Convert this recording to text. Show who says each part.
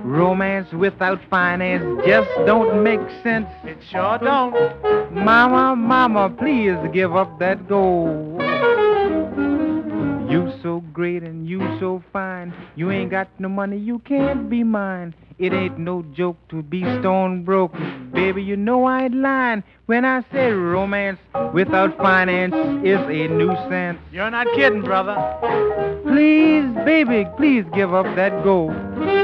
Speaker 1: Romance without finance just don't make sense.
Speaker 2: It sure don't.
Speaker 1: Mama, mama, please give up that gold. You so great and you so fine. You ain't got no money, you can't be mine. It ain't no joke to be stone broke. Baby, you know I ain't lying when I say romance without finance is a nuisance.
Speaker 2: You're not kidding, brother.
Speaker 1: Please, baby, please give up that gold.